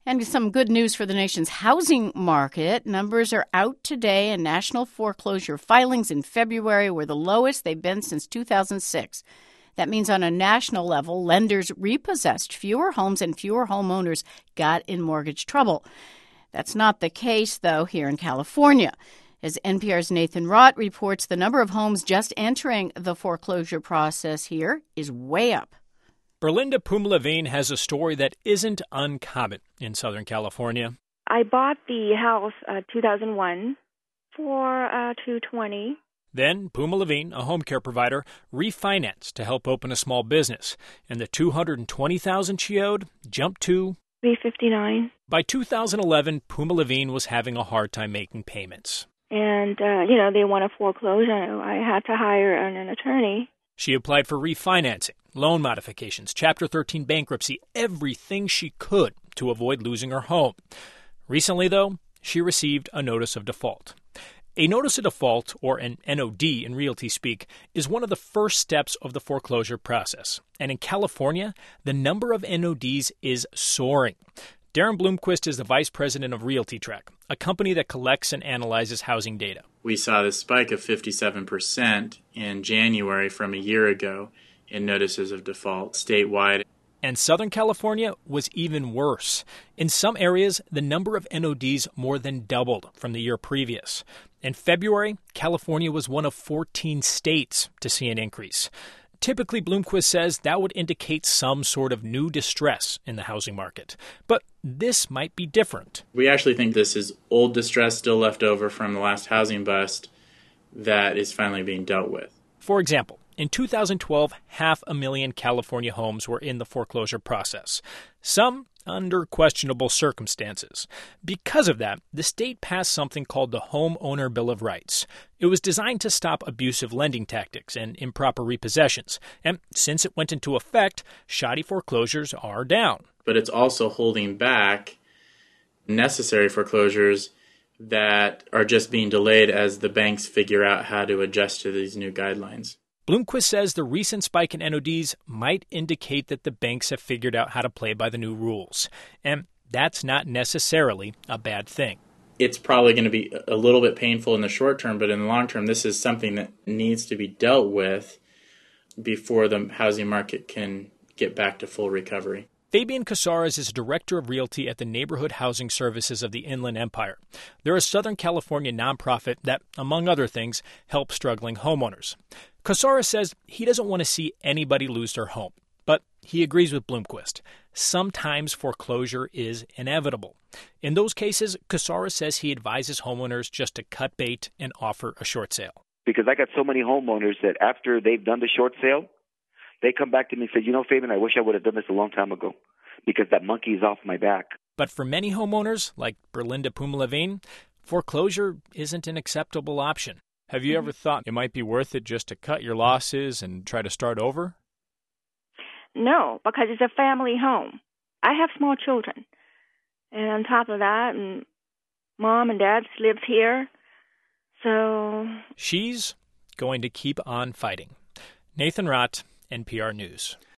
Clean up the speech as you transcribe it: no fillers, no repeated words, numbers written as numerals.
And some good news for the nation's housing market. Numbers are out today, and national foreclosure filings in February were the lowest they've been since 2006. That means on a national level, lenders repossessed fewer homes and fewer homeowners got in mortgage trouble. That's not the case, though, here in California. As NPR's Nathan Rott reports, the number of homes just entering the foreclosure process here is way up. Berlinda Puma-Levine has a story that isn't uncommon in Southern California. I bought the house 2001 for $220,000. Then Puma-Levine, a home care provider, refinanced to help open a small business, and the $220,000 she owed jumped to $359,000. By 2011, Puma-Levine was having a hard time making payments. And they want to foreclose. I had to hire an attorney. She applied for refinancing, loan modifications, Chapter 13 bankruptcy, everything she could to avoid losing her home. Recently, though, she received a notice of default. A notice of default, or an NOD in realty speak, is one of the first steps of the foreclosure process. And in California, the number of NODs is soaring. Darren Bloomquist is the vice president of RealtyTrack, a company that collects and analyzes housing data. We saw this spike of 57% in January from a year ago in notices of default statewide. And Southern California was even worse. In some areas, the number of NODs more than doubled from the year previous. In February, California was one of 14 states to see an increase. Typically, Bloomquist says that would indicate some sort of new distress in the housing market. But this might be different. We actually think this is old distress still left over from the last housing bust that is finally being dealt with. For example, in 2012, 500,000 California homes were in the foreclosure process, some under questionable circumstances. Because of that, the state passed something called the Homeowner Bill of Rights. It was designed to stop abusive lending tactics and improper repossessions. And since it went into effect, shoddy foreclosures are down. But it's also holding back necessary foreclosures that are just being delayed as the banks figure out how to adjust to these new guidelines. Bloomquist says the recent spike in NODs might indicate that the banks have figured out how to play by the new rules. And that's not necessarily a bad thing. It's probably going to be a little bit painful in the short term, but in the long term, this is something that needs to be dealt with before the housing market can get back to full recovery. Fabian Casares is director of realty at the Neighborhood Housing Services of the Inland Empire. They're a Southern California nonprofit that, among other things, helps struggling homeowners. Casares says he doesn't want to see anybody lose their home, but he agrees with Bloomquist. Sometimes foreclosure is inevitable. In those cases, Casares says he advises homeowners just to cut bait and offer a short sale. Because I got so many homeowners that after they've done the short sale, they come back to me and say, Fabian, I wish I would have done this a long time ago because that monkey is off my back. But for many homeowners, like Berlinda Puma-Levine, foreclosure isn't an acceptable option. Have you ever thought it might be worth it just to cut your losses and try to start over? No, because it's a family home. I have small children. And on top of that, Mom and Dad lives here. So she's going to keep on fighting. Nathan Rott, NPR News.